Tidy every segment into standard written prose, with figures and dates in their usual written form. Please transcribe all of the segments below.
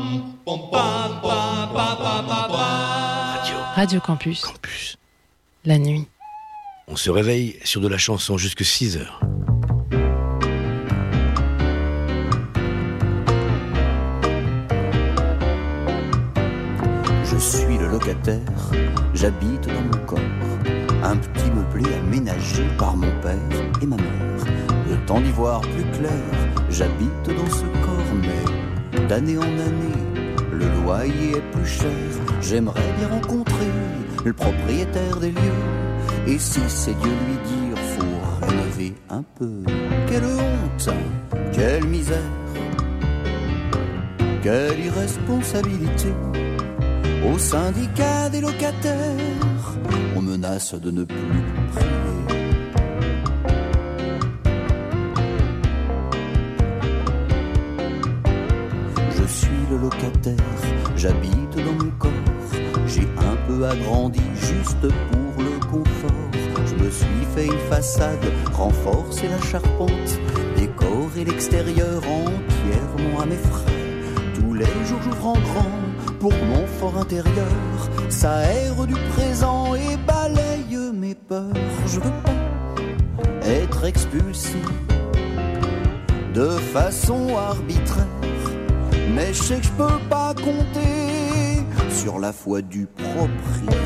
Radio Campus. La nuit. On se réveille sur de la chanson jusque 6h. Je suis le locataire, j'habite dans mon corps. Un petit meublé aménagé par mon père et ma mère. Le temps d'y voir plus clair, j'habite dans ce corps. Mais d'année en année, le loyer est plus cher. J'aimerais bien rencontrer le propriétaire des lieux. Et si c'est Dieu lui dire, faut rénover un peu. Quelle honte, quelle misère, quelle irresponsabilité. Au syndicat des locataires, on menace de ne plus prier. Je suis le locataire, j'habite dans mon corps. J'ai un peu agrandi juste pour le confort. Je me suis fait une façade, renforcer la charpente, décorer l'extérieur entièrement à mes frais. Tous les jours j'ouvre en grand pour mon fort intérieur, ça aère du présent et balaye mes peurs. Je veux pas être expulsé de façon arbitraire, mais je sais que je peux pas compter sur la foi du propriétaire.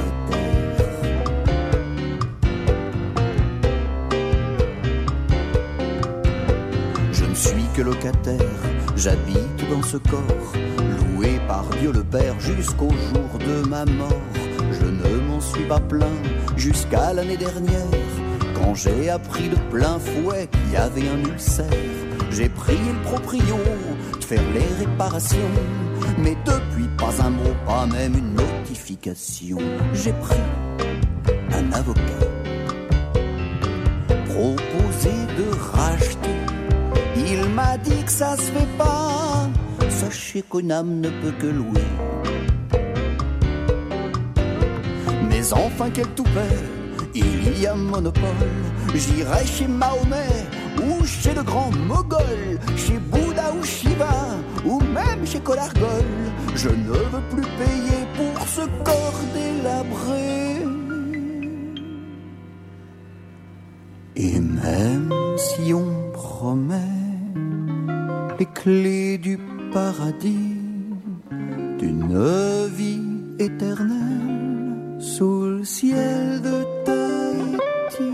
Je ne suis que locataire, j'habite dans ce corps, loué par Dieu le Père jusqu'au jour de ma mort. Je ne m'en suis pas plaint jusqu'à l'année dernière, quand j'ai appris de plein fouet qu'il y avait un ulcère. J'ai prié le proprio de faire les réparations, mais depuis pas un mot, pas même une notification. J'ai pris un avocat, proposé de racheter. Il m'a dit que ça se fait pas, sachez qu'une âme ne peut que louer. Mais enfin quel toupet, il y a monopole. J'irai chez Mahomet ou chez le grand Mogol, chez Bouddha ou Shiva ou même chez Colargol. Je ne veux plus payer pour ce corps délabré. Et même si on promet les clés du paradis, d'une vie éternelle sous le ciel de Tahiti.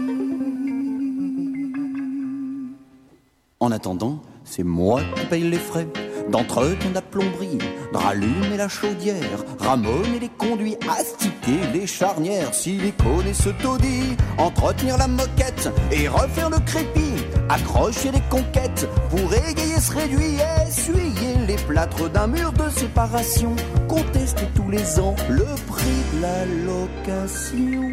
En attendant, c'est moi qui paye les frais d'entretien de la plomberie, de rallumer la chaudière, ramoner les conduits, astiquer les charnières, silicone et ce taudis, entretenir la moquette et refaire le crépi, accrocher les conquêtes pour égayer ce réduit, essuyer les plâtres d'un mur de séparation, contester tous les ans le prix de la location.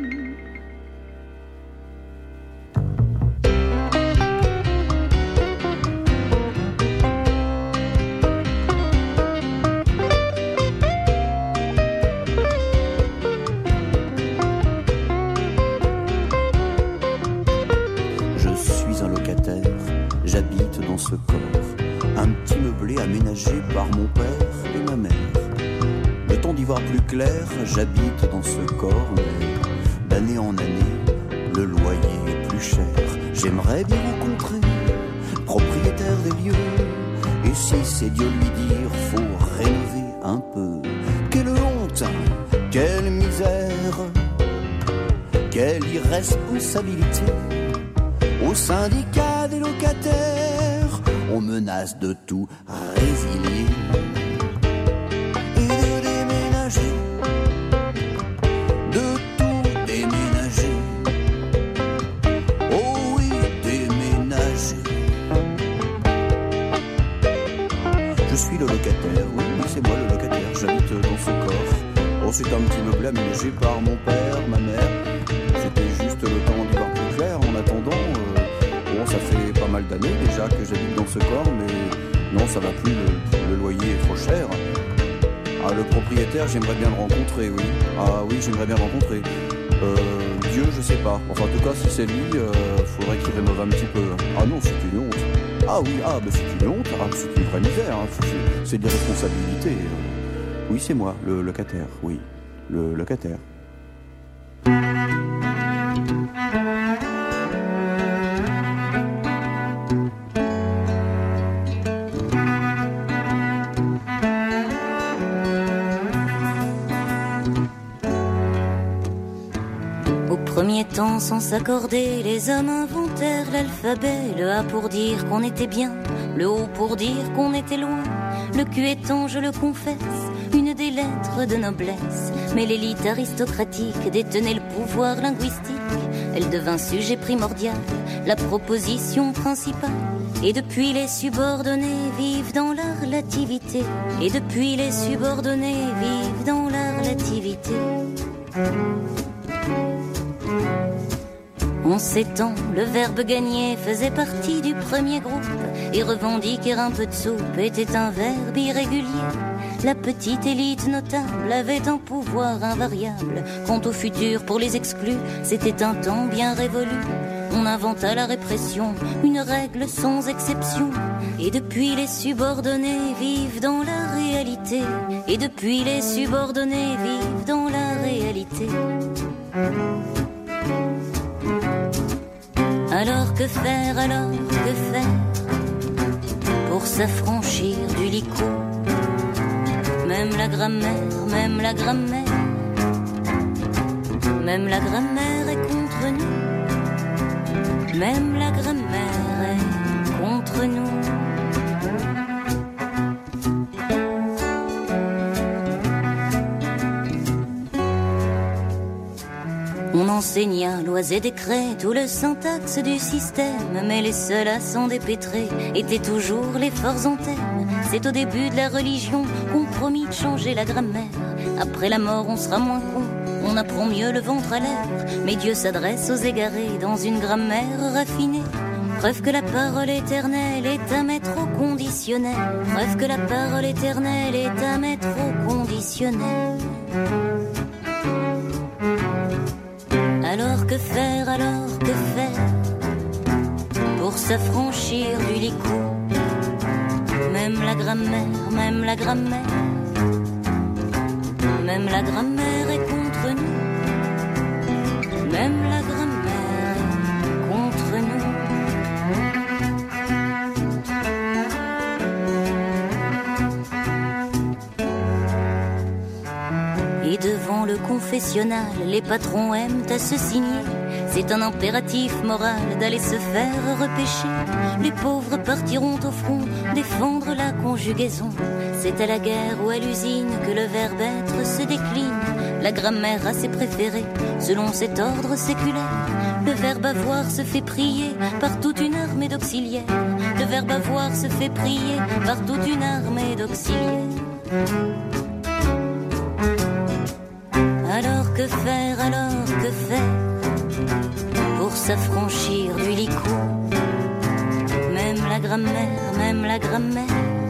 Ce corps, un petit meublé aménagé par mon père et ma mère. Le temps d'y voir plus clair, j'habite dans ce corps, mais d'année en année, le loyer est plus cher. J'aimerais bien rencontrer le propriétaire des lieux, et si c'est Dieu lui dire, faut rénover un peu. Quelle honte, quelle misère, quelle irresponsabilité. Au syndicat des locataires, on menace de tout résilier et de déménager, de tout déménager. Oh oui, déménager. Je suis le locataire, oui, c'est moi le locataire, j'habite dans ce corps. Oh, c'est un petit meublé aménagé par mon père, ma mère. C'était juste le temps d'y voir plus clair. En attendant, bon, ça fait pas mal d'années déjà que j'habite dans ce corps, mais non, ça va plus, le loyer est trop cher. Ah, le propriétaire, j'aimerais bien le rencontrer, oui. Ah oui, j'aimerais bien le rencontrer. Dieu, je sais pas. Enfin, en tout cas, si c'est lui, faudrait qu'il rénove un petit peu. Ah non, c'est une honte. Ah oui, c'est une honte, c'est une vraie misère, hein. C'est des responsabilités. Oui, c'est moi, le locataire, oui, le locataire. Premier temps, sans s'accorder, les hommes inventèrent l'alphabet. Le A pour dire qu'on était bien, le O pour dire qu'on était loin. Le Q étant, je le confesse, une des lettres de noblesse. Mais l'élite aristocratique détenait le pouvoir linguistique. Elle devint sujet primordial, la proposition principale. Et depuis les subordonnés vivent dans la relativité. Et depuis les subordonnés vivent dans la relativité. En ces temps, le verbe gagner faisait partie du premier groupe. Et revendiquer un peu de soupe était un verbe irrégulier. La petite élite notable avait un pouvoir invariable. Quant au futur pour les exclus, c'était un temps bien révolu. On inventa la répression, une règle sans exception. Et depuis les subordonnés vivent dans la réalité. Et depuis les subordonnés vivent dans la réalité. Alors que faire, pour s'affranchir du licou? Même la grammaire, même la grammaire est contre nous. Même la grammaire est contre nous. On enseigna lois et décrets, tout le syntaxe du système. Mais les seuls à s'en dépêtrer étaient toujours les forts en thème. C'est au début de la religion qu'on promit de changer la grammaire. Après la mort on sera moins con, on apprend mieux le ventre à l'air. Mais Dieu s'adresse aux égarés dans une grammaire raffinée. Preuve que la parole éternelle est à mettre au conditionnel. Preuve que la parole éternelle est à mettre au conditionnel. Alors que faire, pour s'affranchir du licou? Même la grammaire, même la grammaire est contre nous. Même la grammaire est contre nous. Et devant le confessionnal, les patrons aiment à se signer. C'est un impératif moral d'aller se faire repêcher. Les pauvres partiront au front défendre la conjugaison. C'est à la guerre ou à l'usine que le verbe être se décline. La grammaire a ses préférés selon cet ordre séculaire. Le verbe avoir se fait prier par toute une armée d'auxiliaires. Le verbe avoir se fait prier par toute une armée d'auxiliaires. Alors que faire, pour s'affranchir du licou? Même la grammaire, même la grammaire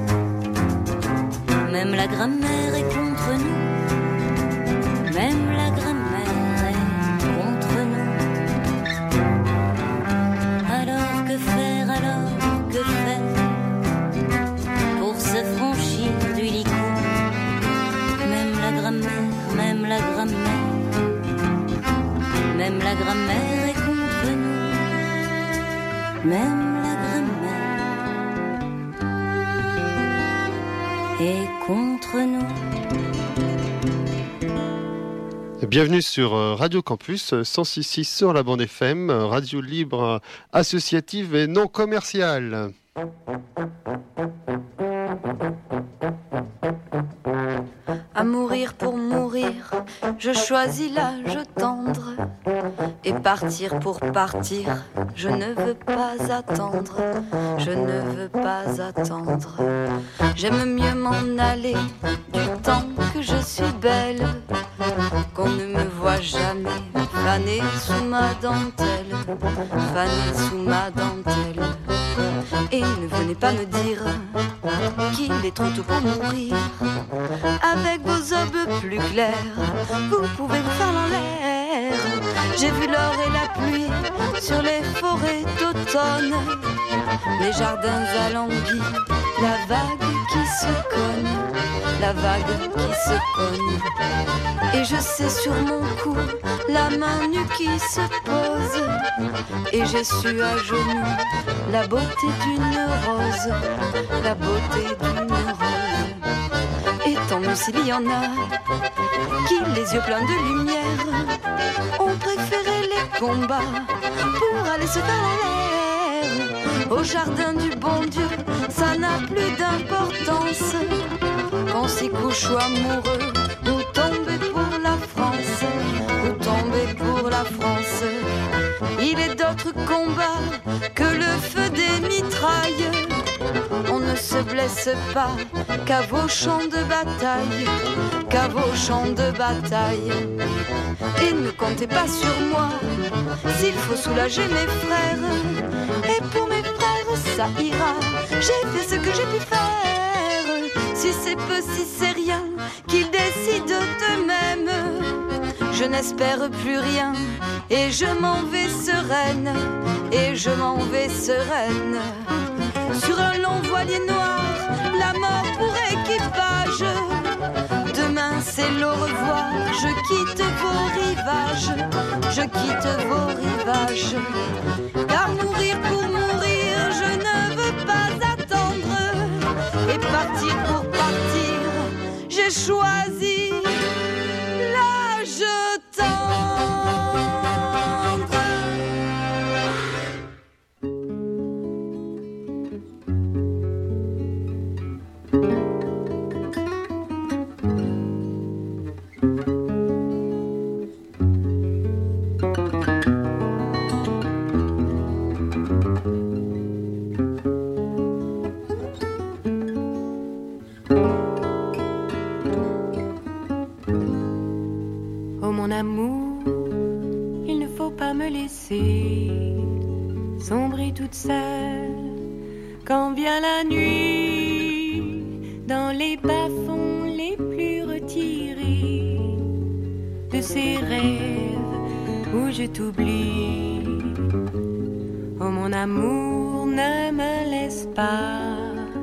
est contre nous. Même la grammaire est contre nous. Alors que faire, pour s'affranchir du licou? Même la grammaire est contre nous. Même la grammaire est contre nous. Bienvenue sur Radio Campus 106.6 sur la bande FM, radio libre, associative et non commerciale. À mourir pour mourir, je choisis l'âge tendre. Et partir pour partir, je ne veux pas attendre. Je ne veux pas attendre. J'aime mieux m'en aller du temps que je suis belle, qu'on ne me voit jamais faner sous ma dentelle, faner sous ma dentelle. Et ne venez pas me dire qu'il est trop tôt pour mourir. Avec vos obes plus clairs, vous pouvez me faire en l'air. J'ai vu l'or et la pluie sur les forêts d'automne, les jardins alanguis, la vague qui se cogne, la vague qui se cogne. Et je sais sur mon cou la main nue qui se pose, et j'ai su à genoux la beauté d'une rose, la beauté d'une rose. Et tant mieux s'il y en a qui, les yeux pleins de lumière, ont préféré les combats pour aller se faire l'air. Au jardin du bon Dieu, ça n'a plus d'importance. Qu'on s'y couche ou amoureux, ou tomber pour la France, ou tomber pour la France. Il est d'autres combats que le feu des mitrailles. On ne se blesse pas qu'à vos champs de bataille, qu'à vos champs de bataille. Et ne comptez pas sur moi s'il faut soulager mes frères. Et pour mes frères ça ira, j'ai fait ce que j'ai pu faire. Si c'est peu, si c'est rien, qu'ils décident d'eux-mêmes. Je n'espère plus rien et je m'en vais sereine, et je m'en vais sereine. Sur un long voilier noir, la mort pour équipage. Demain c'est l'au revoir, je quitte vos rivages, je quitte vos rivages. Car mourir pour mourir, je ne veux pas attendre. Et partir pour partir, j'ai choisi l'âge tendre. Amour, il ne faut pas me laisser sombrer toute seule quand vient la nuit dans les bas-fonds les plus retirés de ces rêves où je t'oublie. Oh mon amour, ne me laisse pas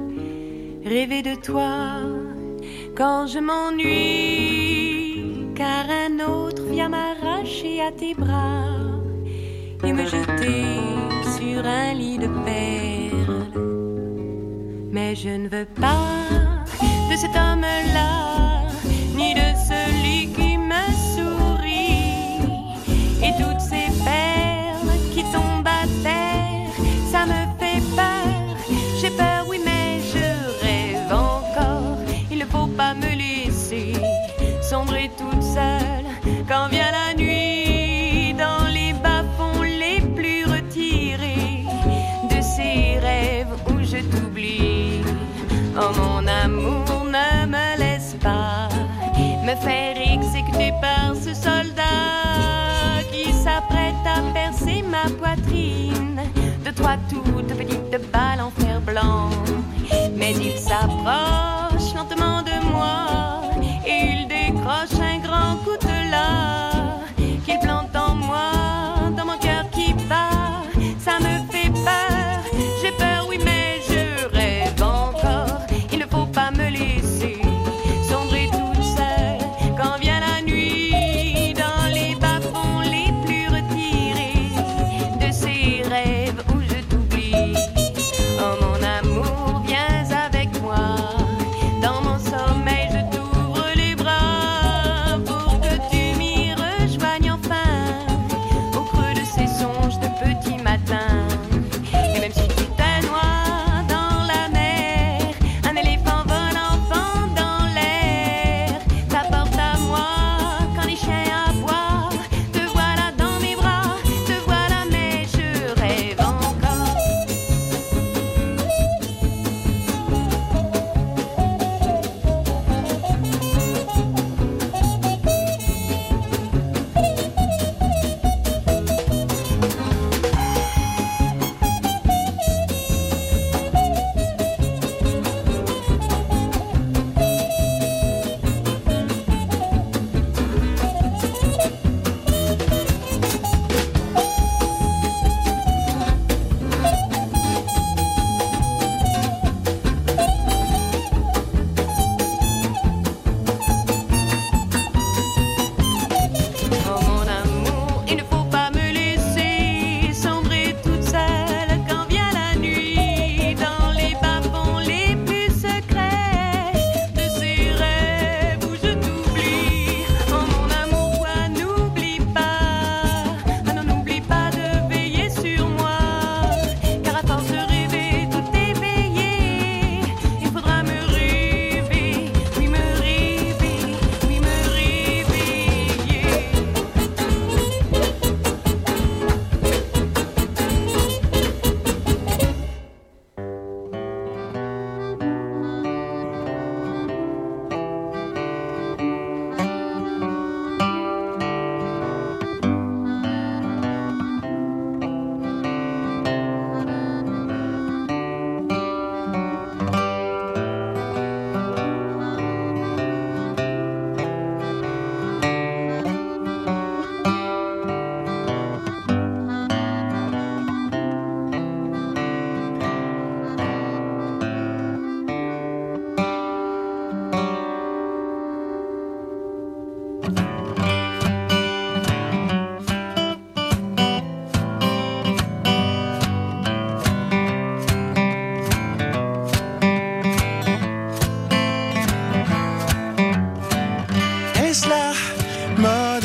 rêver de toi quand je m'ennuie, car un autre vient m'arracher à tes bras et me jeter sur un lit de perles. Mais je ne veux pas de cet homme-là, ni de celui qui me sourit. Et toutes ces perles qui tombent à terre, ça me fait peur. J'ai peur, oui, mais je rêve encore. Il ne faut pas me laisser sombrer toute seule quand vient la nuit dans les bas-fonds les plus retirés de ces rêves où je t'oublie. Oh mon amour, ne me laisse pas me faire exécuter par ce soldat qui s'apprête à percer ma poitrine de trois toutes petites balles en fer blanc. Mais il s'approche lentement de moi et il décroche un grand coutelas qu'il plante en moi, dans mon cœur qui bat. Ça me fait peur, j'ai peur, oui, mais je rêve encore. Il ne faut pas me laisser sombrer toute seule quand vient la nuit dans les bas-fonds les plus retirés de ces rêves où je t'oublie.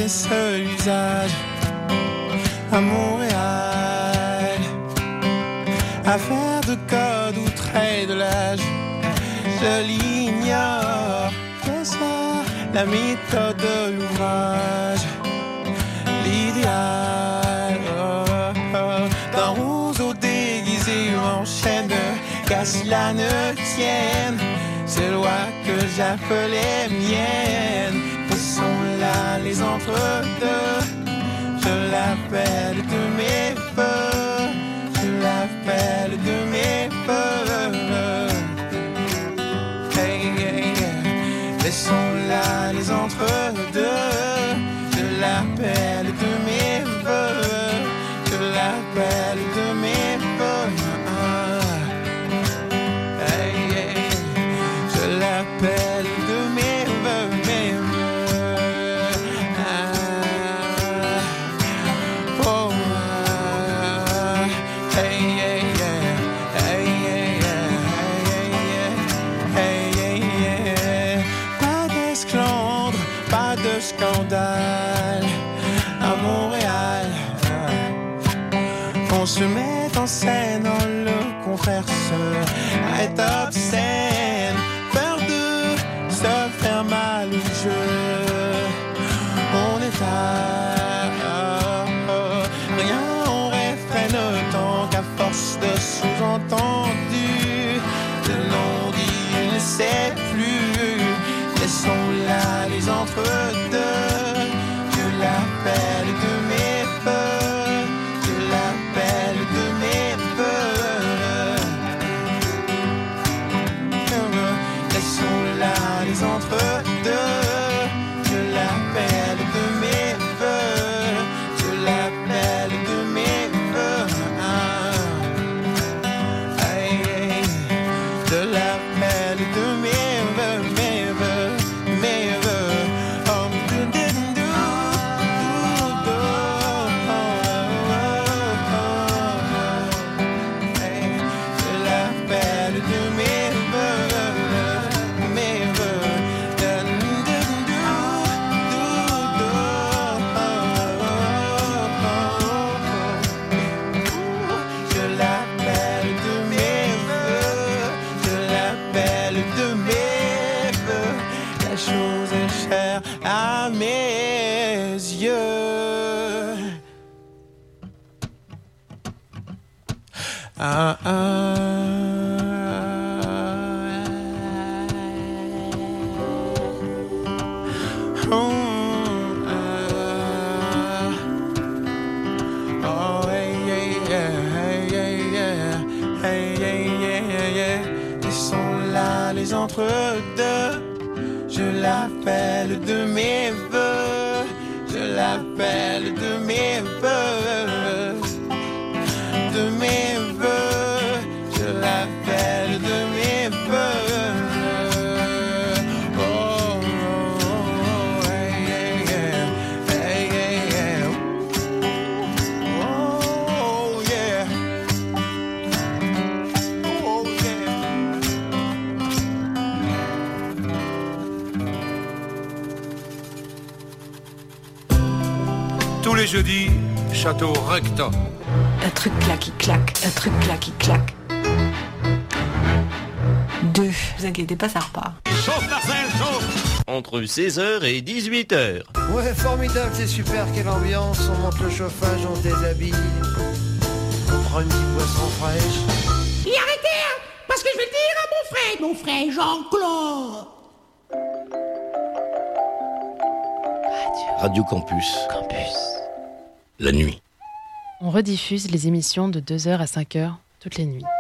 premier seul usage à Montréal. Affaire de code ou trait de l'âge, je l'ignore. Qu'est-ce là la méthode de l'ouvrage? L'idéal d'un roseau déguisé en chaîne, qu'à cela ne tienne ces lois que j'appelais miennes. Où sont là les entre-deux? Je l'appelle de mes feux, je l'appelle de mes feux. Hey, hey, hey. Laissons là les entre-deux. Je l'appelle de mes feux, je l'appelle de mes feux. Hey, hey. Je l'appelle de mes feux, mes feux. Scandale à Montréal. On se met en scène, le converse est obscène. Peur de se faire mal au jeu. On est à rien, on réfrène tant qu'à force de sous-entendus, de non-dit, je ne sais plus. Laissons là les entre-deux. Je l'appelle de mes feux, je l'appelle de mes feux. Laissons là les entre-deux. Je l'appelle de mes feux, je l'appelle de mes feux. Je l'appelle de mes feux, mes feux. À mes yeux. Ah, ah. Oh, oh, hey, hey, yeah, hey, hey, yeah, hey, hey, yeah, yeah. Laissons là les entre-deux. Je l'appelle de mes vœux, je l'appelle de mes vœux, de mes vœux, je l'appelle de mes vœux. Oh, oh, oh, hey, hey, hey, hey, hey. Oh, yeah. Oh, yeah. Tous les jeudis, Château Recto. Un truc là qui claque, un truc là qui claque. 2. Vous inquiétez pas, ça repart. Chauffe Marcel, chauffe. Entre 16h et 18h. Ouais, formidable, c'est super, quelle ambiance. On monte le chauffage, on se déshabille. On prend une petite boisson fraîche. Et arrêtez, hein, parce que je vais le dire à mon frère Jean-Claude. Radio Campus. La nuit. On rediffuse les émissions de 2h à 5h toutes les nuits.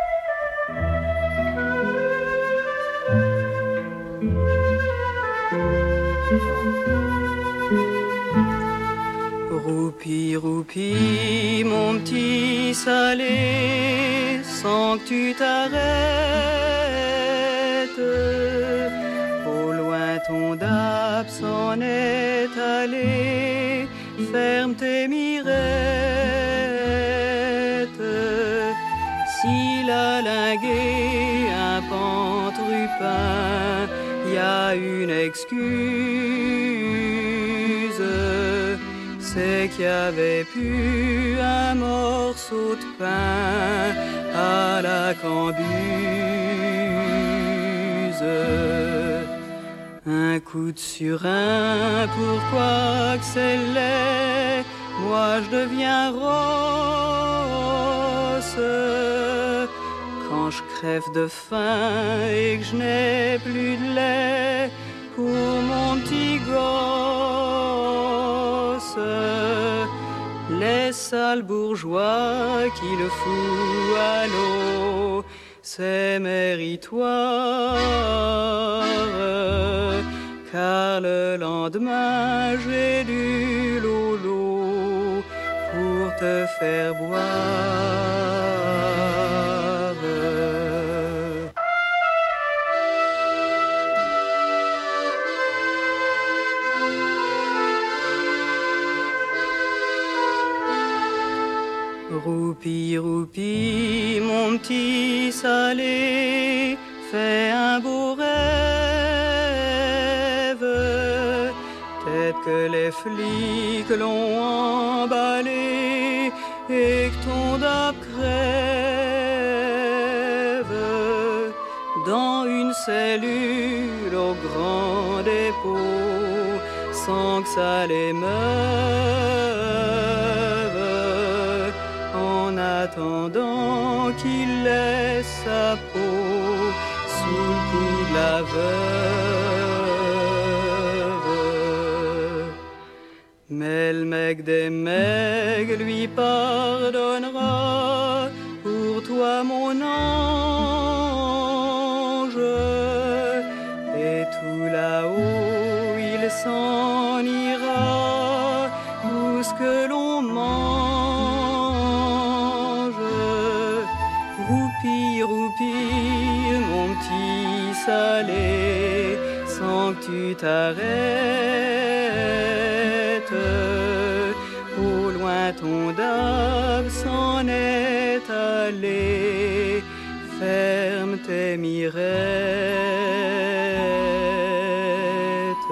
Roupi, roupi, mon petit salé, sans que tu t'arrêtes. Au loin ton dap s'en est allé, ferme tes mirettes. S'il a lingué un pantrupin, y a une excuse. c'est qu'il y avait plus un morceau de pain à la cambuse. Un coup de surin, pourquoi que c'est laid, moi je deviens rosse. Quand je crève de faim et que je n'ai plus de lait pour mon petit gosse, les sales bourgeois qui le foutent à l'eau, c'est méritoire, car le lendemain j'ai du lolo pour te faire boire. Roupi, roupi, mon petit salé, fais un beau rêve. Peut-être que les flics l'ont emballé et que ton dap crève dans une cellule au grand dépôt sans que ça l'émeuve. En attendant qu'il laisse sa peau sous le coup de la veuve. Mais le mec des mecs lui pardonnera, pour toi mon ange. Et tout là-haut il s'en ira, où ce que l'on mange. Roupi, mon petit salé, sans que tu t'arrêtes. Au loin ton dame s'en est allé, ferme tes mirettes.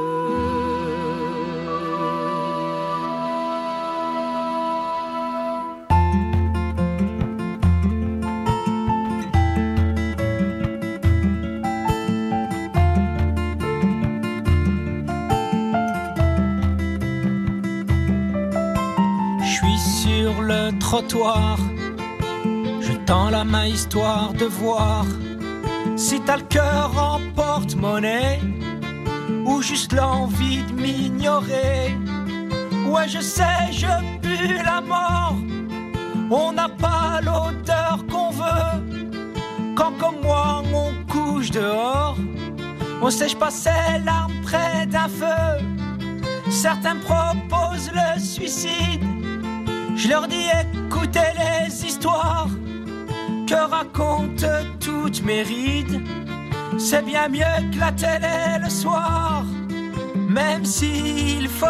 Sur le trottoir, je tends la main histoire de voir si t'as le cœur en porte-monnaie ou juste l'envie de m'ignorer. Ouais, je sais, je pue la mort, on n'a pas l'odeur qu'on veut. Quand comme moi on couche dehors, on sèche pas ses larmes près d'un feu. Certains proposent le suicide, je leur dis écoutez les histoires que racontent toutes mes rides. C'est bien mieux que la télé le soir, même s'il faut,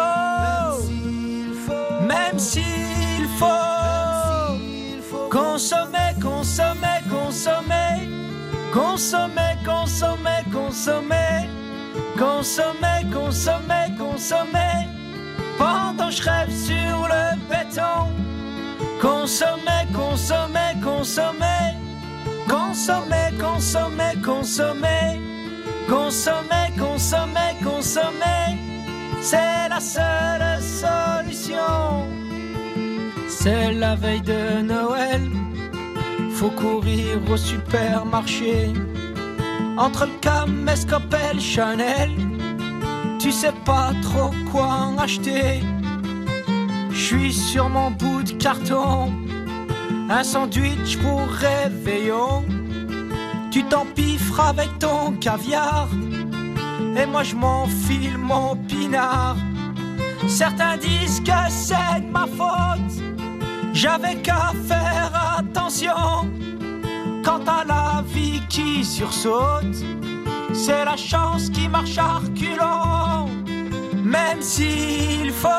même s'il faut consommer, consommer, consommer, consommer, consommer, consommer, consommer, consommer, consommer. Pendant je rêve sur le béton, consommer, consommer, consommer, consommer, consommer, consommer, consommer, consommer, consommer. C'est la seule solution. C'est la veille de Noël, faut courir au supermarché. Entre le caméscope, Chanel, tu sais pas trop quoi en acheter. J'suis sur mon bout de carton, un sandwich pour réveillon. Tu t'empiffres avec ton caviar, et moi je m'enfile mon pinard. Certains disent que c'est de ma faute, j'avais qu'à faire attention. Quant à la vie qui sursaute, c'est la chance qui marche à reculons. Même s'il faut,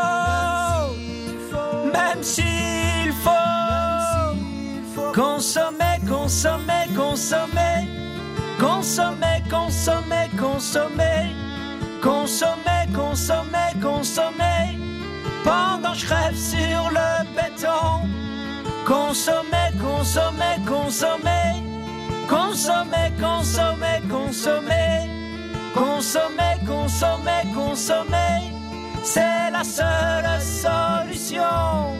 même s'il faut consommer, consommer, consommer, consommer, consommer, consommer, consommer, consommer, consommer. Pendant Pendant je rêve sur le béton. Consommer, consommer, consommer. Consommer, consommer, consommer. Consommer, consommer, consommer. C'est la seule solution.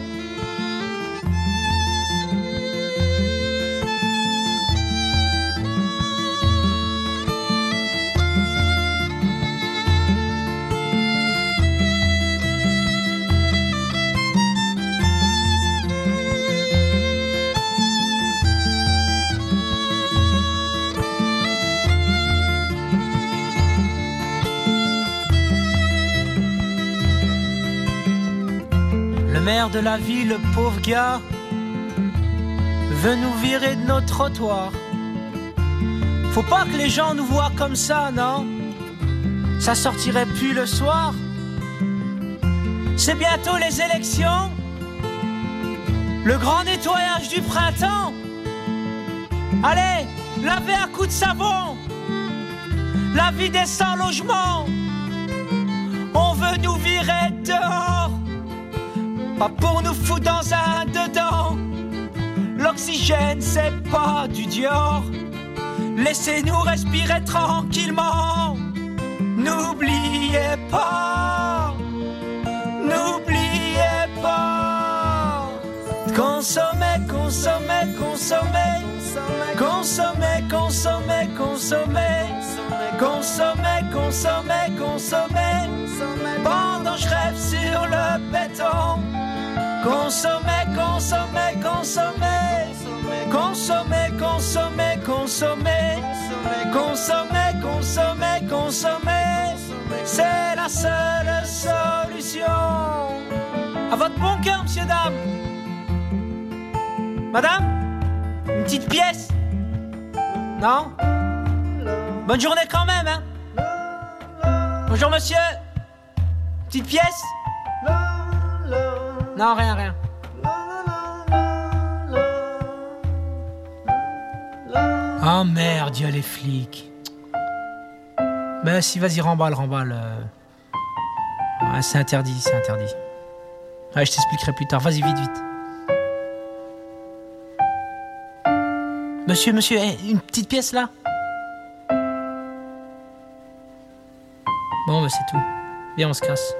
Le maire de la ville, le pauvre gars, veut nous virer de nos trottoirs. Faut pas que les gens nous voient comme ça, non? Ça sortirait plus le soir. C'est bientôt les élections, le grand nettoyage du printemps. Allez, lavez à coups de savon la vie des sans logement. On veut nous virer dehors, pas pour nous foutre dans un dedans. L'oxygène c'est pas du Dior. Laissez-nous respirer tranquillement. N'oubliez pas, n'oubliez pas. Consommer, consommer, consommer. Consommer, consommer, consommer. Consommer, consommer, consommer. Pendant je rêve sur le béton. Consommer, consommer, consommer. Consommer, consommer, consommer. Consommer, consommer, consommer. C'est la seule solution. À votre bon cœur, monsieur, dame. Madame, une petite pièce? Non? Bonne journée quand même, hein? Bonjour, monsieur. Petite pièce? Non, rien, rien. Oh merde, y'a les flics. Ben si, vas-y, remballe. Ouais, c'est interdit. Ouais, je t'expliquerai plus tard, vas-y, vite. Monsieur, une petite pièce là? Bon, bah c'est tout. Viens, on se casse.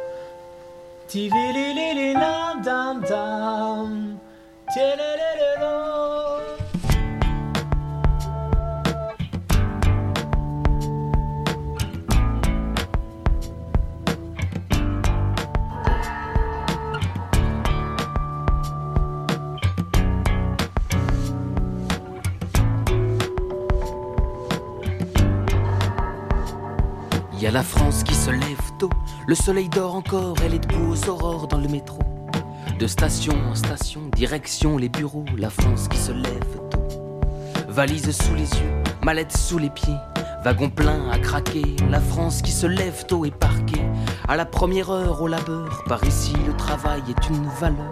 Il y a la France qui se lève tôt, le soleil dort encore, elle est debout aux aurores dans le métro. De station en station, direction les bureaux, la France qui se lève tôt. Valise sous les yeux, mallette sous les pieds, wagon plein à craquer, la France qui se lève tôt est parquée. À la première heure au labeur, par ici le travail est une valeur.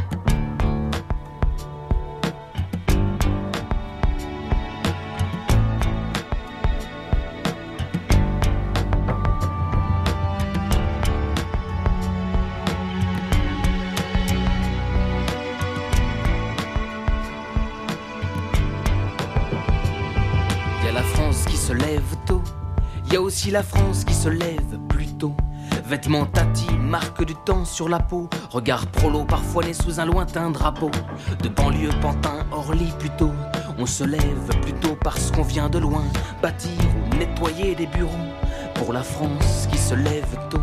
Il y a aussi la France qui se lève plus tôt. Vêtements tati, marque du temps sur la peau. Regard prolo parfois né sous un lointain drapeau. De banlieue, Pantin, Orly plutôt. On se lève plutôt parce qu'on vient de loin. Bâtir ou nettoyer des bureaux. Pour la France qui se lève tôt.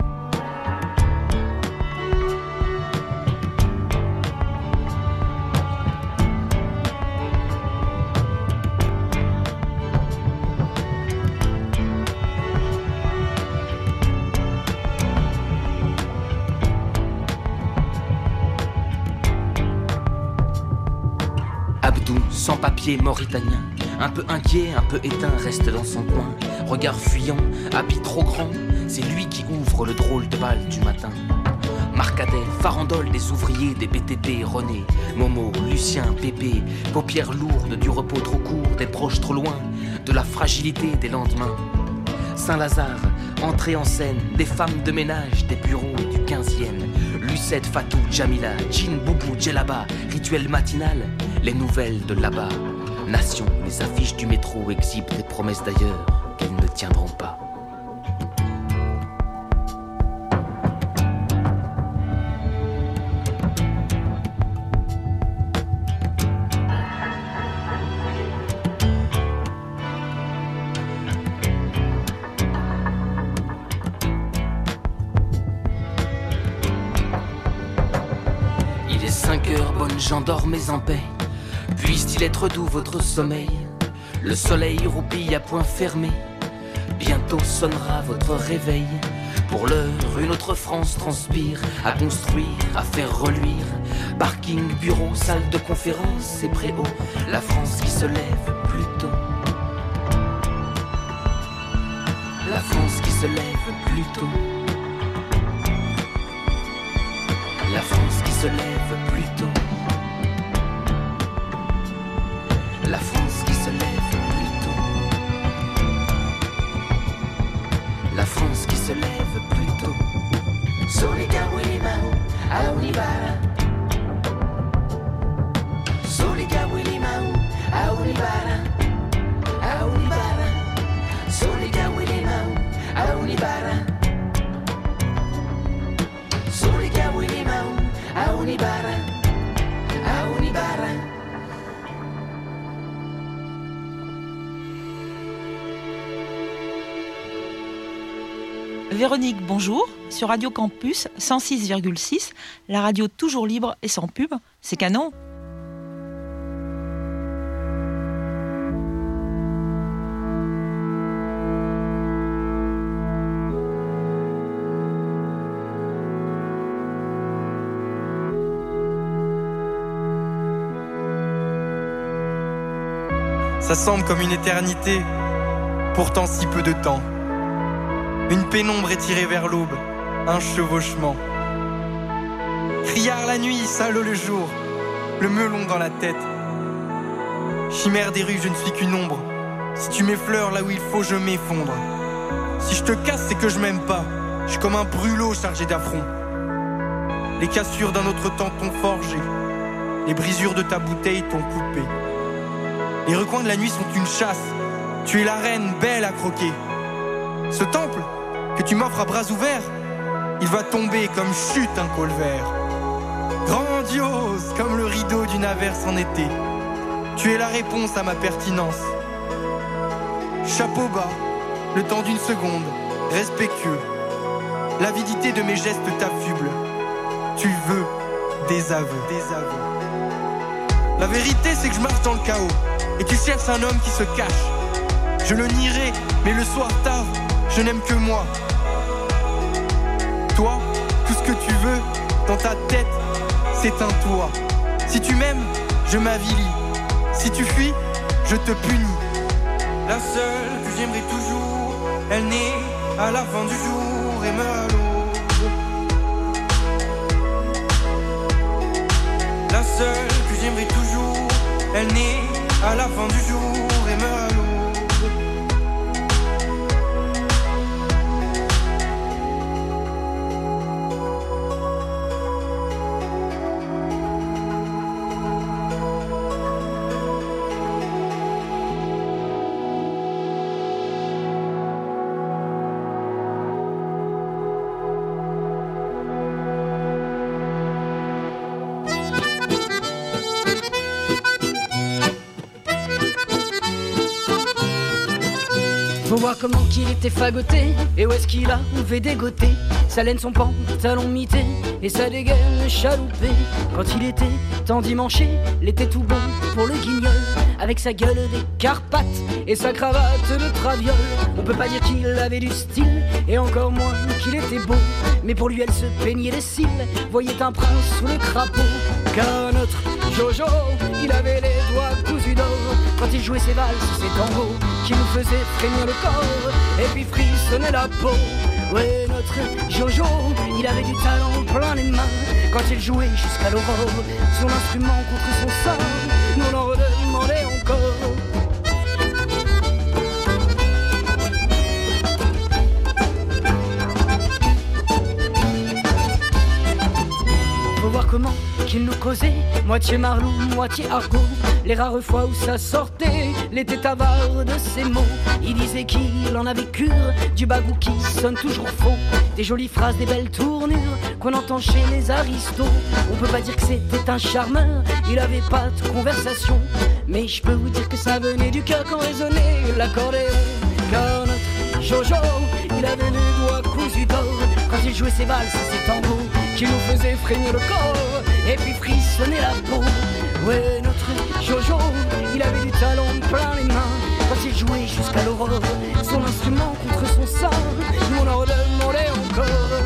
Sans papier mauritanien, un peu inquiet, un peu éteint, reste dans son coin. Regard fuyant, habit trop grand, c'est lui qui ouvre le drôle de bal du matin. Marcadet, farandole des ouvriers, des BTP, René, Momo, Lucien, Pépé, paupières lourdes du repos trop court, des proches trop loin, de la fragilité des lendemains. Saint-Lazare, entrée en scène, des femmes de ménage, des bureaux du 15e. Nusset, Fatou, Jamila, Jean, Boubou, Djellaba, rituel matinal, les nouvelles de là-bas. Nation, les affiches du métro exhibent des promesses d'ailleurs qu'elles ne tiendront pas. Il est 5 heures, bonnes gens, dormez en paix. Puisse-t-il être doux votre sommeil? Le soleil roupille à point fermé. Bientôt sonnera votre réveil. Pour l'heure, une autre France transpire. À construire, à faire reluire. Parking, bureau, salle de conférence et préau. La France qui se lève plus tôt. La France qui se lève plus tôt. La France qui se lève plus tôt. La France qui se lève plus tôt. La France qui se lève plus tôt. Soliga Willimau, Aounibara. Soliga Willimau, Aounibara. Aounibara. Soliga Willimau, Aounibara. Soliga Willimau, Aounibara. Aounibara. Véronique, bonjour. Sur Radio Campus 106,6, la radio toujours libre et sans pub, c'est canon. Ça semble comme une éternité, pourtant si peu de temps. Une pénombre étirée vers l'aube, un chevauchement. Criard la nuit, salaud le jour, le melon dans la tête. Chimère des rues, je ne suis qu'une ombre. Si tu m'effleures là où il faut, je m'effondre. Si je te casse, c'est que je m'aime pas. Je suis comme un brûlot chargé d'affront. Les cassures d'un autre temps t'ont forgé. Les brisures de ta bouteille t'ont coupé. Les recoins de la nuit sont une chasse. Tu es la reine belle à croquer. Ce temple que tu m'offres à bras ouverts, il va tomber comme chute un colvert. Grandiose comme le rideau d'une averse en été. Tu es la réponse à ma pertinence. Chapeau bas, le temps d'une seconde, respectueux. L'avidité de mes gestes t'affuble. Tu veux des aveux. La vérité c'est que je marche dans le chaos et tu cherches un homme qui se cache. Je le nierai, mais le soir tard, je n'aime que moi. Toi, tout ce que tu veux, dans ta tête, c'est un toit. Si tu m'aimes, je m'avilis. Si tu fuis, je te punis. La seule que j'aimerai toujours, elle naît à la fin du jour et meurt à l'aube. La seule que j'aimerai toujours, elle naît à la fin du jour et meurt à l'aube. Faut voir comment qu'il était fagoté, et où est-ce qu'il avait dégoté sa laine, son pantalon mité, et sa dégaine chaloupée. Quand il était endimanché, il était tout bon pour le guignol, avec sa gueule des Carpates et sa cravate de traviole. On peut pas dire qu'il avait du style, et encore moins qu'il était beau, mais pour lui elle se peignait les cils, voyait un prince sous le crapaud. Car notre Jojo, il avait les doigts cousus d'or, quand il jouait ses valses, ses tangos, qui nous faisaient frémir le corps, et puis frissonnait la peau. Ouais, notre Jojo, il avait du talent plein les mains, quand il jouait jusqu'à l'aurore, son instrument contre son sein, nous l'en redemandait encore. causé, moitié marlou, moitié argot. Les rares fois où ça sortait, les têtes avares de ses mots. Il disait qu'il en avait cure du bagou qui sonne toujours faux. Des jolies phrases, des belles tournures qu'on entend chez les aristos. On peut pas dire que c'était un charmeur, il avait pas de conversation. Mais je peux vous dire que ça venait du cœur quand résonnait l'accordéon. Car notre Jojo, il avait les doigts cousus d'or quand il jouait ses valses et ses tangos qui nous faisaient frémir le corps et puis frissonner la peau. Ouais, notre Jojo, il avait du talent plein les mains quand il jouait jusqu'à l'aurore son instrument contre son sein. Nous on en redemandait encore.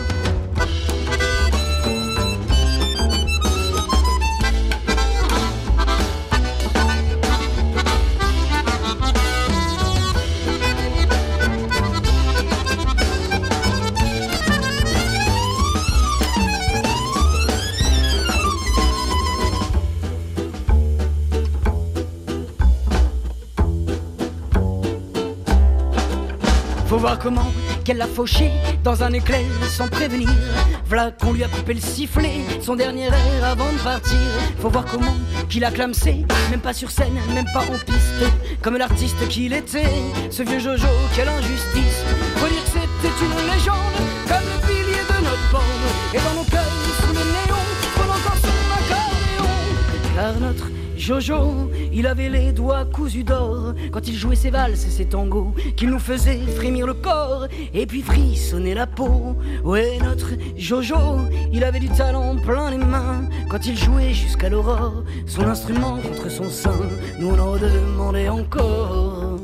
Faut voir comment qu'elle l'a fauché dans un éclair sans prévenir. V'là qu'on lui a coupé le sifflet, son dernier air avant de partir. Faut voir comment qu'il a clamsé, même pas sur scène, même pas en piste. Comme l'artiste qu'il était, ce vieux Jojo, quelle injustice. Faut dire que c'était une légende, comme le pilier de notre bande. Et dans nos cœurs, sous le néon, on entend son accordéon. Car notre Jojo, il avait les doigts cousus d'or quand il jouait ses valses et ses tangos qui nous faisaient frémir le corps et puis frissonner la peau. Ouais, notre Jojo, il avait du talent plein les mains quand il jouait jusqu'à l'aurore son instrument contre son sein. Nous on en demandait encore.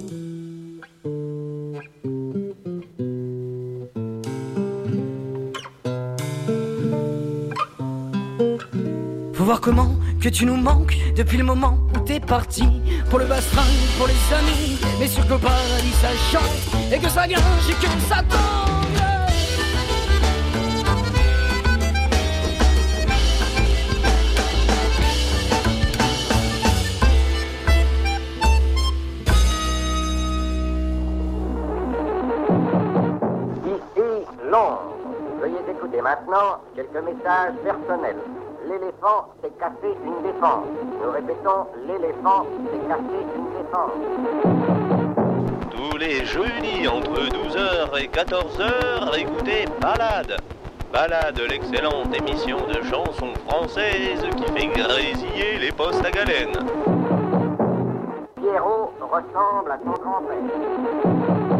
Faut voir comment que tu nous manques depuis le moment où t'es parti. Pour le bastring, pour les amis, mais sûr qu'au paradis ça chante et que ça gringe et que ça tangue. Ici Londres. Veuillez écouter maintenant quelques messages personnels. L'éléphant s'est cassé une défense. Nous répétons, l'éléphant s'est cassé une défense. Tous les jeudis entre 12h et 14h, écoutez Balade. Balade, l'excellente émission de chansons françaises qui fait grésiller les postes à galène. Pierrot ressemble à son grand-père.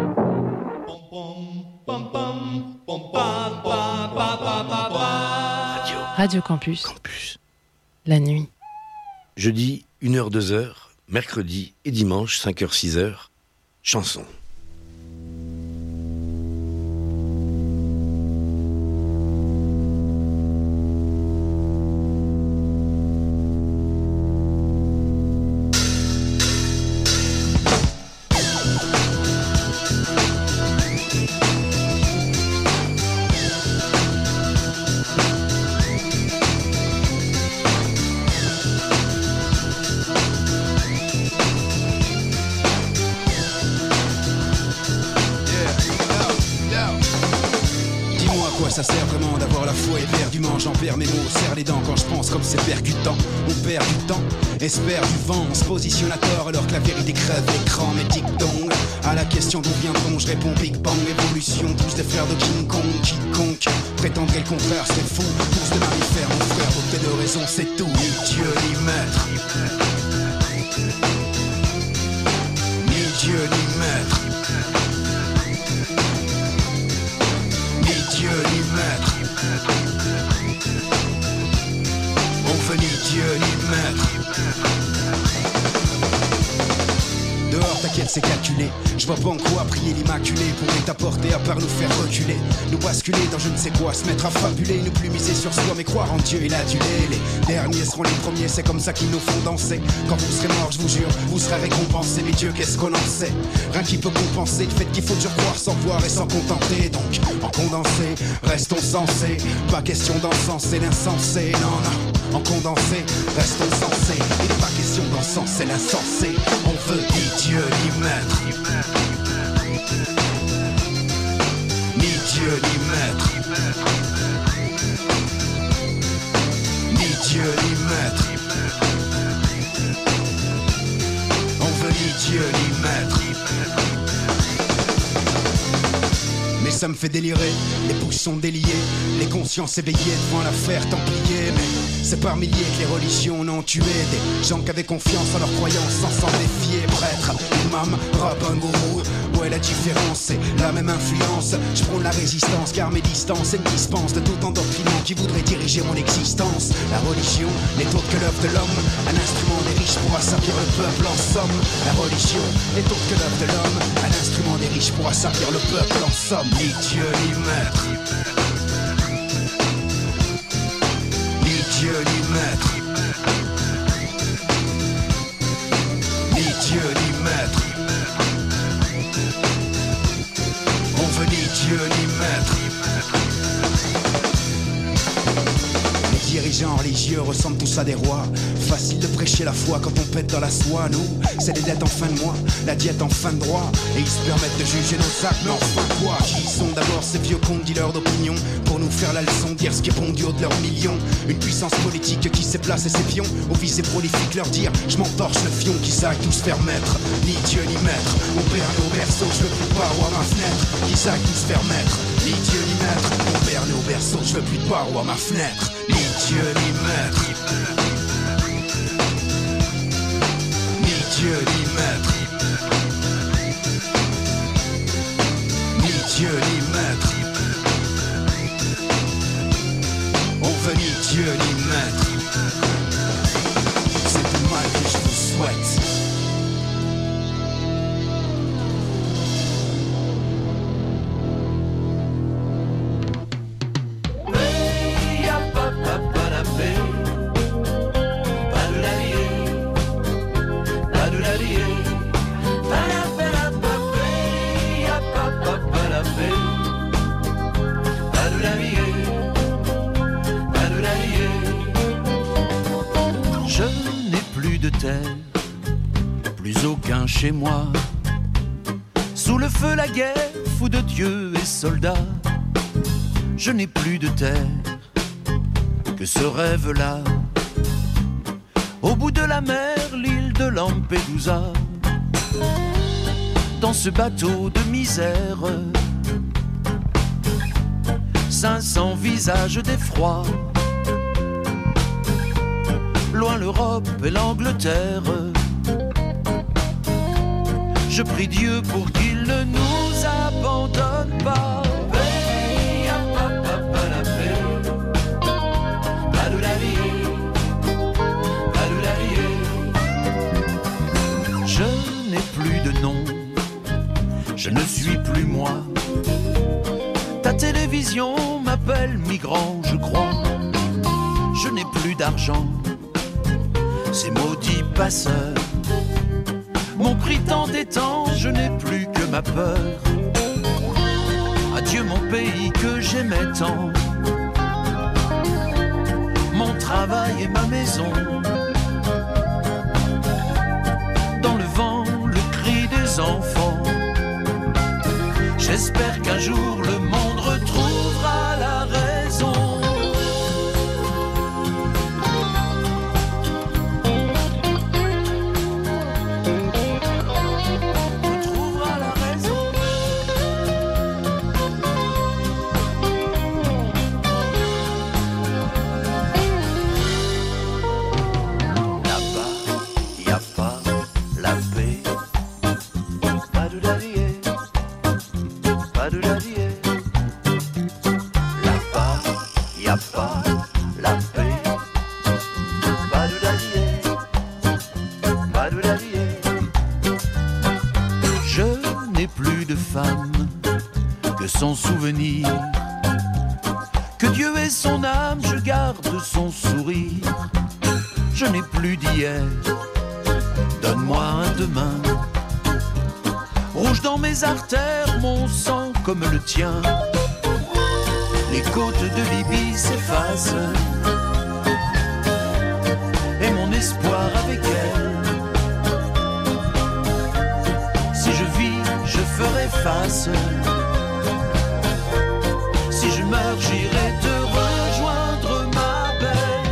Radio Campus. La nuit. Jeudi, 1h, 2h, mercredi et dimanche, 5h, 6h, chanson. Ça sert vraiment d'avoir la foi éperdument. J'en perds mes mots, serre les dents quand je pense comme c'est percutant. On perd du temps, espère du vent, on se positionne à tort alors que la vérité crève l'écran. Mais dicton, à la question d'où viendront, je réponds Big Bang, évolution, tous des frères de King Kong. Quiconque prétendrait le contraire, c'est fou. Tous des mammifères, mon frère, doté de raison, c'est tout. Ni Dieu ni maître, ni Dieu ni maître, Dieu ni maître. On veut ni Dieu ni maître. Dehors t'inquiète c'est calculé. Je vois pas en quoi prier l'immaculé pourrait t'apporter à part nous faire reculer. Nous basculer dans je ne sais quoi, se mettre à fabuler. Ne plus miser sur soi mais croire en Dieu et l'adulé. Les derniers seront les premiers, c'est comme ça qu'ils nous font danser. Quand vous serez morts je vous jure, vous serez récompensés. Mais Dieu qu'est-ce qu'on en sait? Rien qui peut compenser le fait qu'il faut toujours croire sans voir et sans contenter. Donc en condensé, restons sensés. Pas question d'encenser l'insensé, non non. En condensé, restons sensés. Il n'est pas question d'encenser l'insensé. On veut ni Dieu ni maître, ni Dieu ni maître, ni Dieu ni maître. fait délirer. Les bouches sont déliées, les consciences éveillées devant l'affaire Templier. Mais c'est par milliers que les religions n'ont tué des gens qui avaient confiance en leurs croyances sans s'en défier. Prêtre, imam, rabbin, gourou, ouais la différence c'est la même influence. Je prends la résistance car mes distances et me dispensent de tout endoctrinement qui voudrait diriger mon existence. La religion n'est autre que l'œuvre de l'homme, un instrument des riches pour asservir le peuple en somme. La religion n'est autre que l'œuvre de l'homme, un instrument des riches pour asservir le peuple en somme. Ni Dieu ni maître, ni Dieu ni maître, ni Dieu ni maître. On veut ni Dieu ni maître. Les dirigeants religieux ressemblent tous à des rois. Facile de prêcher la foi quand on pète dans la soie. Nous, c'est les dettes en fin de mois, la diète en fin de droit. Et ils se permettent de juger nos actes, mais enfin quoi? Qui sont d'abord ces vieux cons dealers d'opinion pour nous faire la leçon, dire ce qui est bon du haut de leurs millions. Une puissance politique qui sait placer ses pions aux visées prolifiques, leur dire je m'entorche le fion, qui savent tous faire maître. Ni Dieu ni maître, on perd nos berceaux, je veux plus de barreaux à ma fenêtre. Qui savent tous faire maître. Ni Dieu ni maître, on perd nos berceaux, je veux plus de barreaux à ma fenêtre. Ni Dieu ni maître, ni Dieu ni maître, ni Dieu ni maître. On veut ni Dieu ni maître. C'est tout le mal que je vous souhaite. Je n'ai plus de terre, plus aucun chez moi. Sous le feu la guerre, fou de Dieu et soldats. Je n'ai plus de terre que ce rêve-là. Au bout de la mer, l'île de Lampedusa. Dans ce bateau de misère, 500 visages d'effroi. Loin l'Europe et l'Angleterre. Je prie Dieu pour qu'il ne nous abandonne pas. Je n'ai plus de nom, je ne suis plus moi. Ta télévision m'appelle migrant, je crois. Je n'ai plus d'argent, ces maudits passeurs m'ont pris tant d'étang, je n'ai plus que ma peur. Adieu mon pays que j'aimais tant, mon travail et ma maison. Dans le vent, le cri des enfants. J'espère qu'un jour le monde retrouvera la raison. Son souvenir, que Dieu ait son âme, je garde son sourire. Je n'ai plus d'hier, donne-moi un demain. Rouge dans mes artères, mon sang comme le tien. Les côtes de Libye s'effacent, et mon espoir avec elle. Si je vis, je ferai face. Si je meurs, j'irai te rejoindre, ma belle.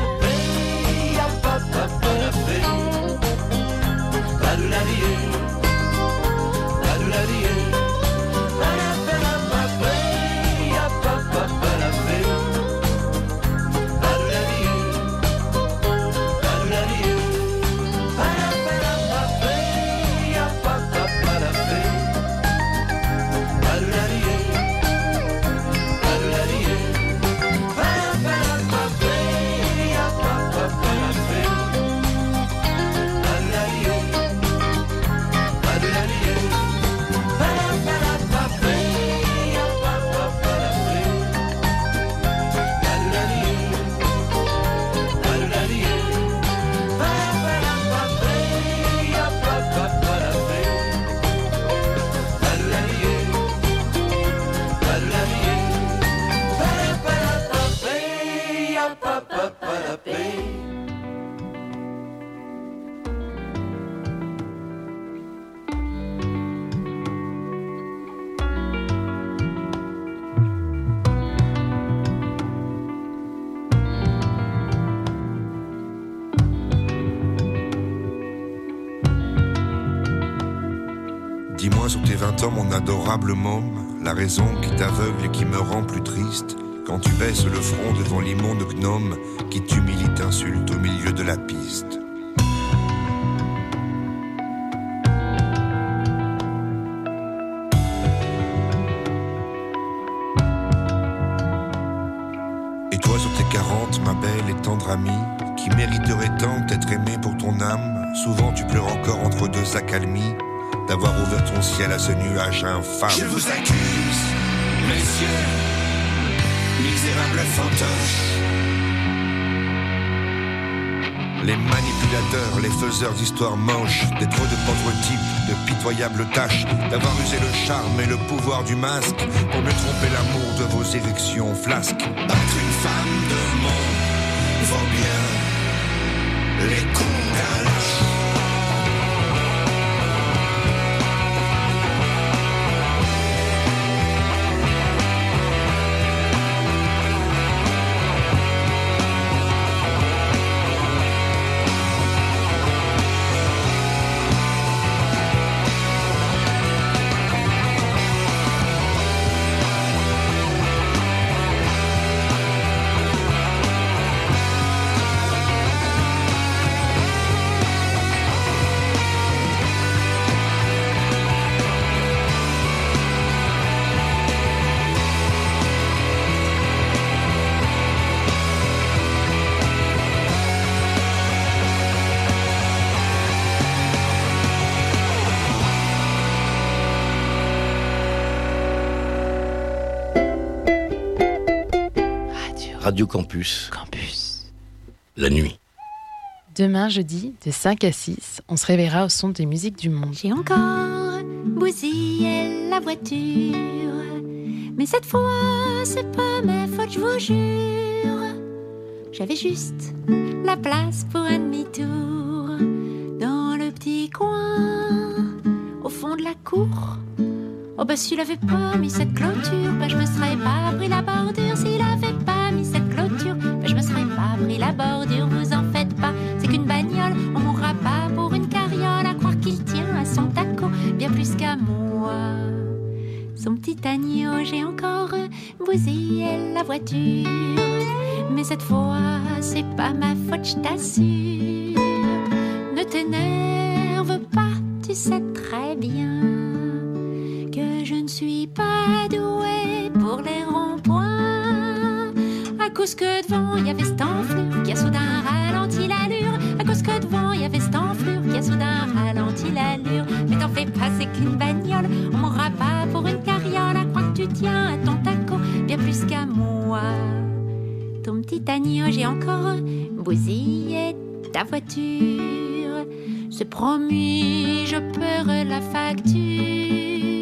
toi sur tes 20 ans, mon adorable môme, la raison qui t'aveugle et qui me rend plus triste, quand tu baisses le front devant l'immonde gnome qui t'humilie, t'insulte au milieu de la piste. Et toi sur tes 40, ma belle et tendre amie, qui mériterait tant d'être aimée pour ton âme, souvent tu pleures encore entre deux accalmies, d'avoir ouvert ton ciel à ce nuage infâme. Je vous accuse, messieurs, misérables fantoches. Les manipulateurs, les faiseurs d'histoires moches, d'être de pauvres types, de pitoyables tâches, d'avoir usé le charme et le pouvoir du masque pour mieux tromper l'amour de vos érections flasques. Battre une femme de monde vaut bien les coups d'un lâche. Radio Campus. La nuit. Demain, jeudi, de 5 à 6, on se réveillera au son des musiques du monde. J'ai encore bousillé la voiture, mais cette fois, c'est pas ma faute, je vous jure. J'avais juste la place pour un demi-tour dans le petit coin, au fond de la cour. Oh bah s'il avait pas mis cette clôture, bah je me serais pas pris la bordure. S'il avait pas mis cette clôture, bah je me serais pas pris la bordure. Vous en faites pas, c'est qu'une bagnole, on mourra pas pour une carriole. À croire qu'il tient à son taco, bien plus qu'à moi. Son petit agneau, j'ai encore bousillé la voiture, mais cette fois, c'est pas ma faute, je t'assure. Ne t'énerve pas, tu sais très bien que je ne suis pas douée pour les ronds-points. À cause que devant il y avait cette enflure qui a soudain ralenti l'allure. À cause que devant il y avait cette enflure qui a soudain ralenti l'allure. Mais t'en fais pas, c'est qu'une bagnole, on mourra pas pour une carriole. À croire que tu tiens à ton taco bien plus qu'à moi. Ton petit agneau, j'ai encore bousillé ta voiture. C'est promis, je paierai la facture.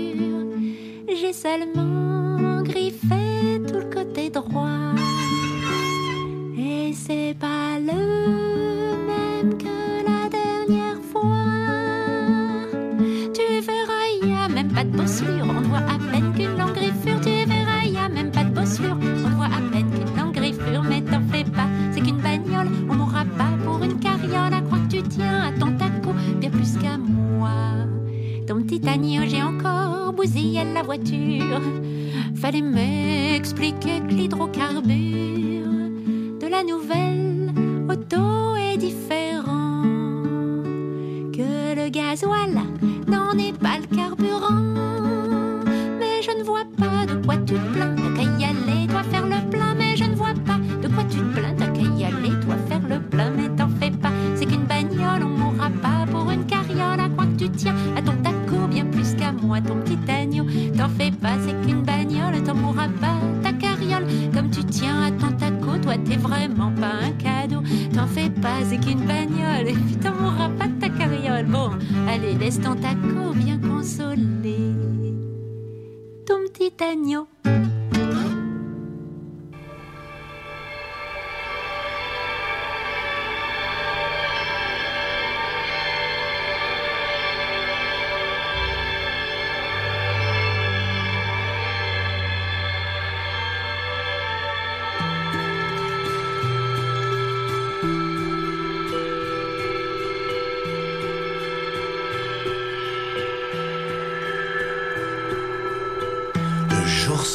J'ai seulement griffé tout le côté droit, et c'est pas le même que la dernière fois. Tu verras, y a même pas de bosselure, on voit à peine qu'une longue griffure. Tu verras, y a même pas de bosselure, on voit à peine qu'une longue griffure. Mais t'en fais pas, c'est qu'une bagnole, on mourra pas pour une carriole. À croire que tu tiens à ton taco bien plus qu'à moi. Ton petit agneau, j'ai encore bousillé la voiture. Fallait m'expliquer que l'hydrocarbure de la nouvelle auto est différent, que le gasoil n'en est pas le carburant. Mais je ne vois pas de quoi tu te plains, t'as qu'à y aller, toi faire le plein. Mais je ne vois pas de quoi tu te plains, t'as qu'à y aller, toi faire le plein. Mais t'en fais pas, c'est qu'une bagnole, on mourra pas pour une carriole. À quoi que tu tiens à ton taco bien plus qu'à moi, ton petit agneau. T'en fais pas, c'est qu'une bagnole, t'en mourras pas ta carriole. Comme tu tiens à ton taco, toi t'es vraiment pas un cadeau. T'en fais pas, c'est qu'une bagnole, et puis t'en mourras pas ta carriole. Bon, allez, laisse ton taco bien consolé, ton petit agneau.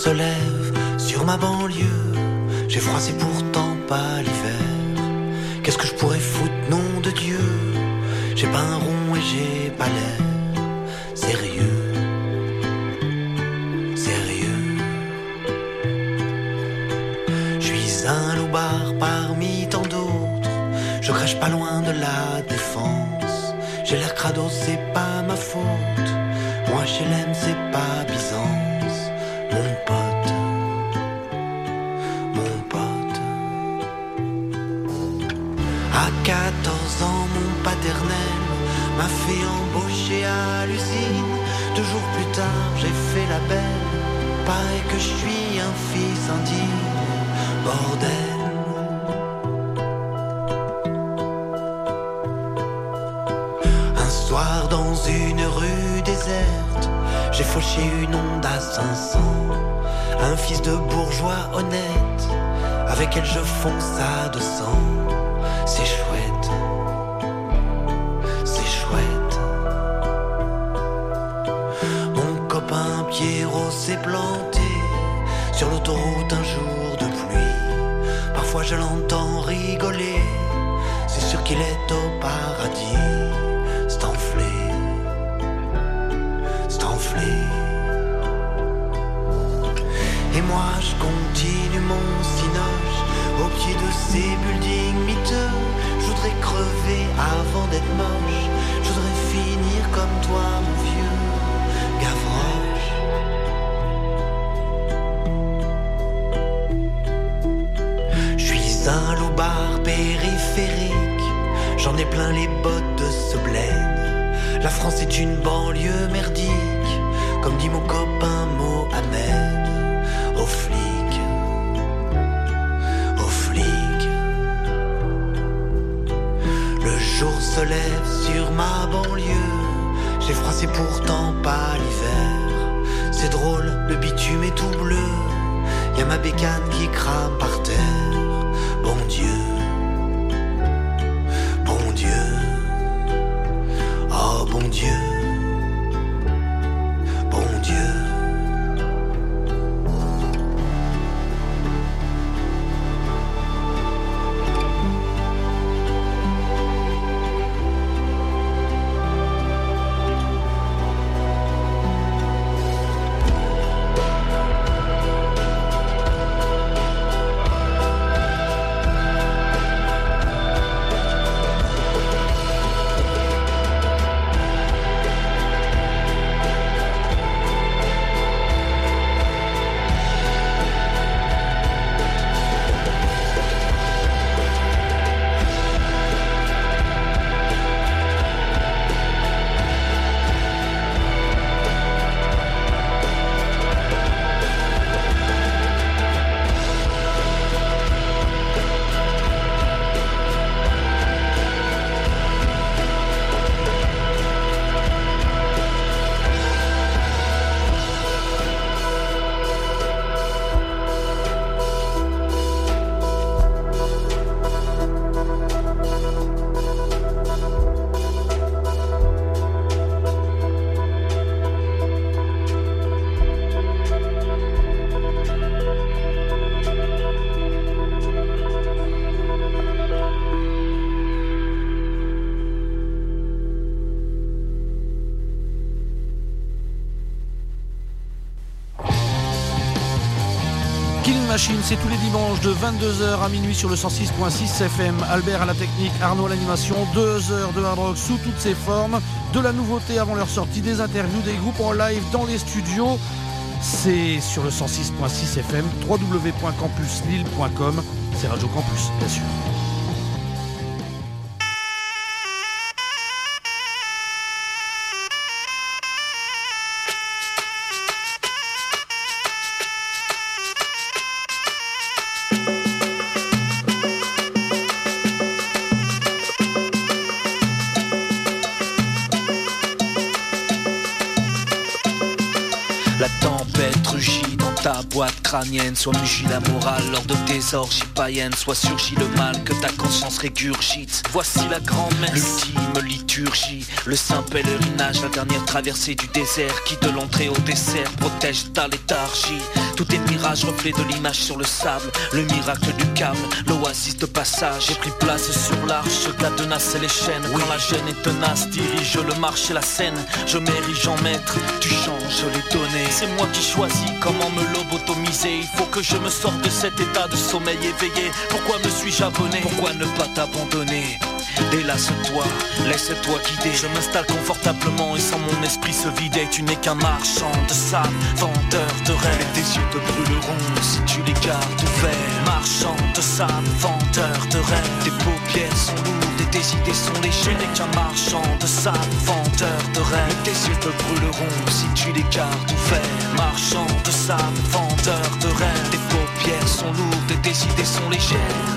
se lève sur ma banlieue. J'ai froid, c'est pourtant pas l'hiver. Qu'est-ce que je pourrais foutre, nom de Dieu? J'ai pas un rond et j'ai pas l'air sérieux. Sérieux. Je suis un loupard parmi tant d'autres. Je crèche pas loin de la défense. J'ai l'air crado, c'est pas ma faute. Moi chez l'aime, c'est pas Byzance. Mon pote, mon pote. À 14 ans, mon paternel m'a fait embaucher à l'usine. 2 jours plus tard, j'ai fait la belle. Paraît que je suis un fils indigne. Bordel. Dans une rue déserte, j'ai fauché une Honda 500. Un fils de bourgeois honnête, avec elle je fonce à 200. C'est chouette, c'est chouette. Mon copain Pierrot s'est planté sur l'autoroute un jour de pluie. Parfois je l'entends rigoler, c'est sûr qu'il est au paradis. C'est enflé. Et moi je continue mon cinoche au pied de ces buildings miteux. Je voudrais crever avant d'être moche. Je voudrais finir comme toi mon vieux Gavroche. Je suis un loupard périphérique. J'en ai plein les bottes de ce bled. La France est une banlieue merdique, comme dit mon copain Mohamed. Aux flics, aux flics. Le jour se lève sur ma banlieue. J'ai froid, c'est pourtant pas l'hiver. C'est drôle, le bitume est tout bleu. Y'a ma bécane qui crame par terre. Bon Dieu, bon Dieu. Oh bon Dieu. Machine, c'est tous les dimanches de 22h à minuit sur le 106.6 FM. Albert à la technique, Arnaud à l'animation. 2 heures de hard rock sous toutes ses formes. De la nouveauté avant leur sortie, des interviews, des groupes en live dans les studios. C'est sur le 106.6 FM, www.campuslille.com. C'est Radio Campus, bien sûr. Boîte crânienne, soit mugit la morale lors de tes orgies païennes, soit surgit le mal que ta conscience régurgite. Voici la grand-messe, l'ultime liturgie, le saint pèlerinage, la dernière traversée du désert qui de l'entrée au dessert protège ta léthargie. Tout est mirage, reflet de l'image sur le sable. Le miracle du câble, l'oasis de passage. J'ai pris place sur l'arche, cadenasse et les chaînes. Quand la gêne est tenace, dirige le marché, la scène. Je m'érige en maître, tu changes les données. C'est moi qui choisis comment me lobotomiser. Il faut que je me sorte de cet état de sommeil éveillé. Pourquoi me suis-je abonné? Pourquoi ne pas t'abandonner? Délasse-toi, laisse-toi guider. Je m'installe confortablement et sans mon esprit se vider. Tu n'es qu'un marchand de sable, vendeur de rêves. Et tes yeux te brûleront si tu les gardes ouverts. Marchand de sable, vendeur de rêves. Tes paupières sont lourdes et tes idées sont légères. Tu n'es qu'un marchand de sable, vendeur de rêves. Et tes yeux te brûleront si tu les gardes ouverts. Marchand de sable, vendeur de rêves. Tes paupières sont lourdes et tes idées sont légères.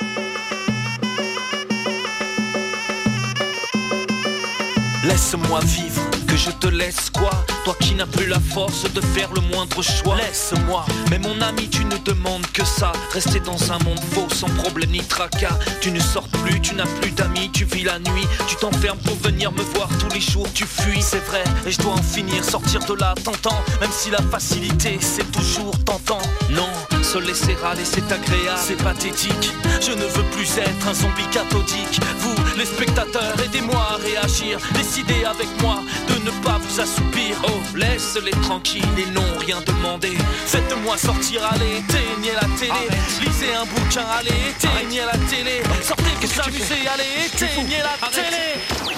Laisse-moi vivre, que je te laisse quoi? Toi qui n'as plus la force de faire le moindre choix. Laisse-moi, mais mon ami tu ne demandes que ça. Rester dans un monde faux sans problème ni tracas. Tu ne sors plus, tu n'as plus d'amis, tu vis la nuit. Tu t'enfermes pour venir me voir tous les jours, tu fuis. C'est vrai, et je dois en finir, sortir de là, t'entends. Même si la facilité c'est toujours tentant. Non, se laisser râler c'est agréable, c'est pathétique. Je ne veux plus être un zombie cathodique. Vous, les spectateurs, aidez-moi à réagir. Décidez avec moi de ne pas vous assoupir. Oh, laisse-les tranquilles, ils n'ont rien demandé. Faites-moi sortir, allez, éteignez la télé. Lisez un bouquin, allez, éteignez la télé. Sortez vous amuser, allez, éteignez la télé.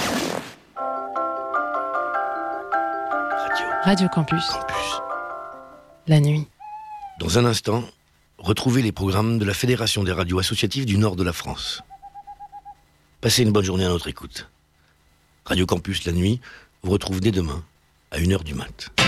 Radio Campus. La nuit. Dans un instant, retrouvez les programmes de la Fédération des radios associatives du nord de la France. Passez une bonne journée à notre écoute. Radio Campus, la nuit, vous retrouve dès demain, à 1h du mat'.